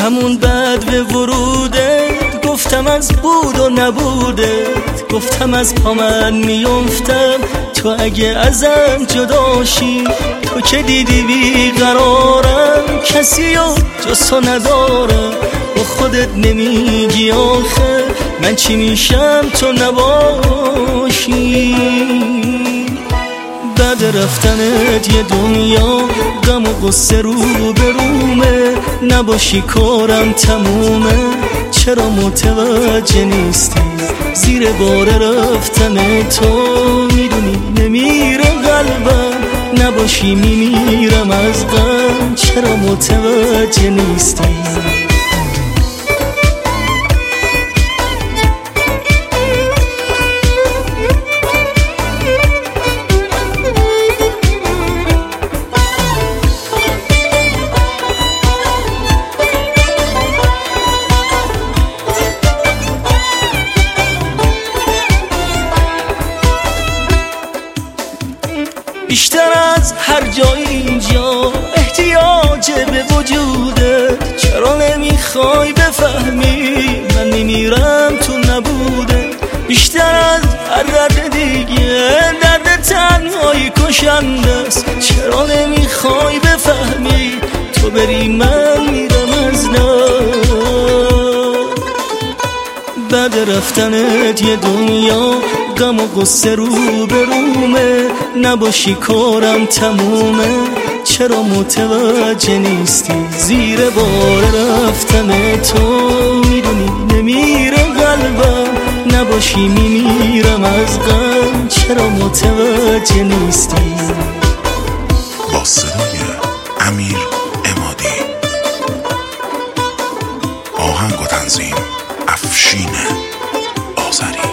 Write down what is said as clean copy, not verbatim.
همون بعد به ورودت گفتم از بود و نبودت، گفتم از پا من میافتم تو اگه ازم جداشی. تو که دیدی بیقرارم کسی و جز تو ندارم، با خودت نمیگی آخه من چی میشم تو نباشی. بعد رفتنت یه دنیا غم و غصه رو به رومه، نباشی کارم تمومه. چرا متوجه نیستی زیر بار رفتن تو؟ میدونی نمیره قلبم، نباشی میمیرم از غم. چرا متوجه نیستی؟ بیشتر از هر جای اینجا احتیاج به وجودت، چرا نمیخوای بفهمی من میمیرم تو نبوده. بیشتر از هر درد دیگه درد تنهایی کشنده است، چرا نمیخوای بفهمی تو بری من میرم از نار. بعد رفتنت یه دنیا غم و غصه رو به رومه، نباشی کارم تمومه. چرا متوجه نیستی زیر بار رفتن تو؟ میدونی نمیره قلبم، نباشی میمیرم از غم. چرا متوجه نیستی؟ با صدای امیر عمادی، آهنگ و تنظیم افشین آذری.